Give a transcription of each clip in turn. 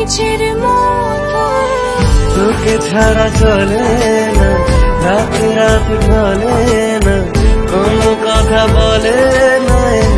তোকে ছাড়া চলে না, রাত রাত ঢলে না, কোনো কথা বলে না।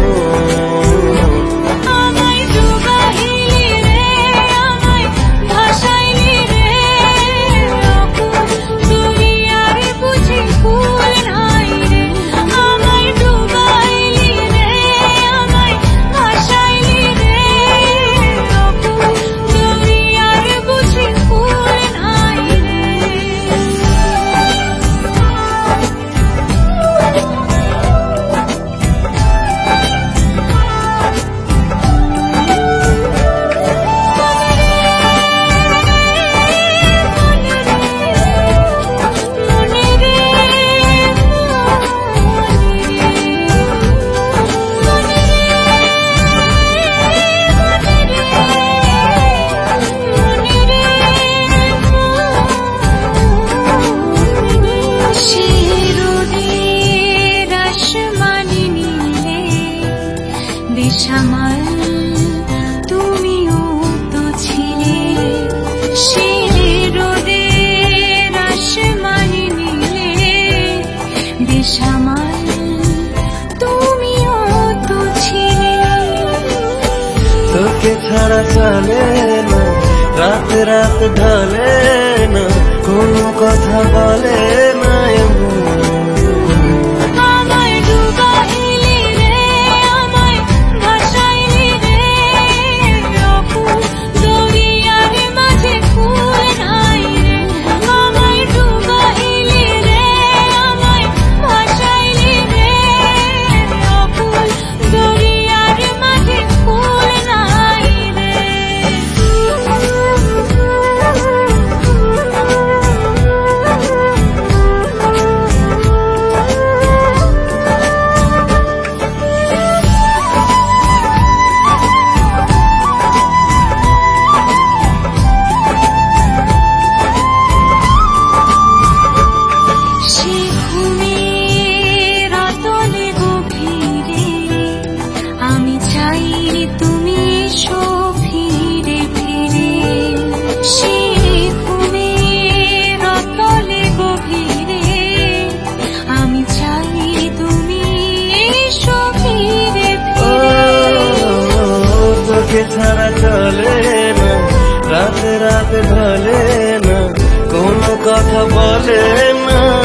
বেসামাল তুমিও তো ছিলে, সে রোদের আসমানি নীলে। বেসামাল তুমিও তো ছিলে। তোকে ছাড়া চলে না, রাত রাত ঢলে না, কোনো কথা বলে না। ছাড়া চলে না, রাত রাত ঢলে না, কোনো কথা বলে না।